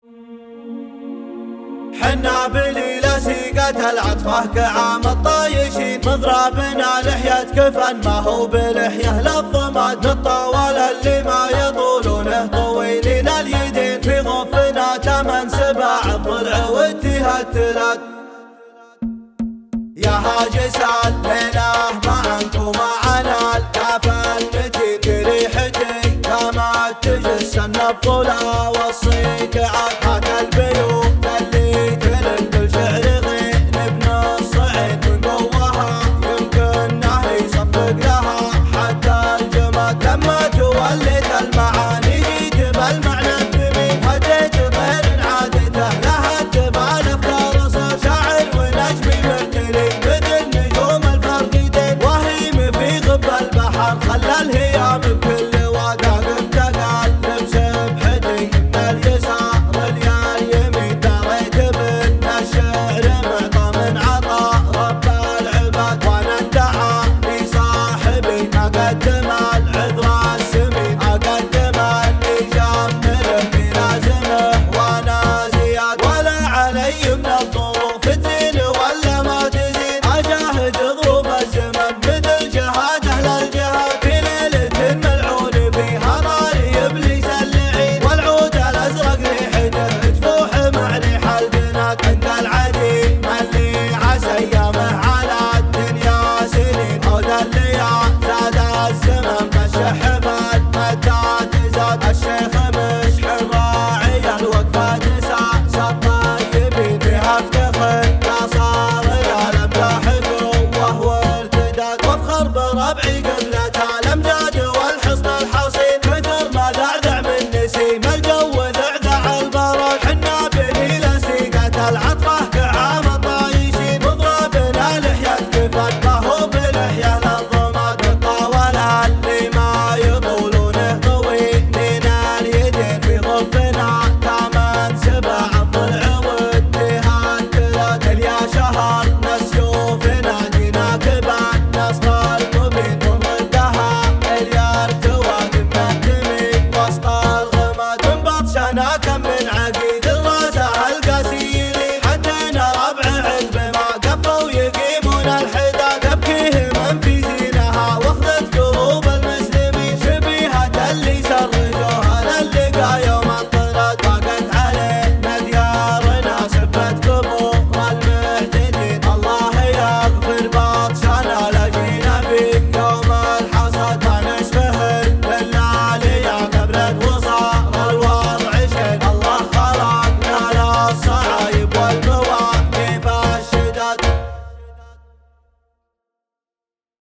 حنا بليلة سيقة العطفة كعام الطايشين، مضرابنا لحية كفن ما هو بلحية للضماد، نطول اللي ما يطولونه طويلين اليدين، في غفنا 8 سباع الضلع واتها التلات. يا هاجس الليلة ما انتو معنا الكافل متين، بريحتي كما تجس النبضلة والصيد عاد هات البيوت اللي تلد الشعر غير ابن الصعيد، من قوها يمكن انه يصفق لها حتى الجماد. لما توليت المعاني جيت بالمعنى الثمين، هديت طير عادته لها الجبال افكار صار شاعر ونجمي مرتلي مثل نجوم الفرقدين، وهيم في غب البحر خلى الهيام بكل وادي. قمت اقلب سبحتي من اليسار اليا اليمين، دريت بان الشعر معطى من عطاء رب العباد، وانا ادعى لي صاحبي اقدم العذر السمين، اقدم اللي جمله في لازمه وانا زياد، ولا علي من الظروف تزين ولا ما تزين، اجاهد ظروف الزمن مثل جهاد اهل الجهاد، في ليله ملعون فيها نار ابليس اللعين، والعود الازرق ريحته تفوح مع ريح الجنات، عند العديم اللي عسى ايامه على الدنيا سنين، عود الليال زاد الزمن فالشحفات متى تزاد، الشيخ مش راعي الوقفه تساس الطيبين، فيها افتخر لا صار العالم لاحق وهو ارتداد، وافخر بربعي قبلتها الامجاد والحصن الحصين، كثر ما ذعذع من نسيم الجو ذعذع البرد، حنا بليلة سيقة العطفة كعام الطايشين، مضربنا لحية كفن ما هو بلحية للضماد، نطاول اللي ما يطولونه طويلين اليدين، في غفنا 8 سباع الضلع واتها التلات، اليا شهر نسيوفنا جينا كبان نصر المبين، وضدها اليا ارتوى من الدمين وسط الغماد، من بطشنا كم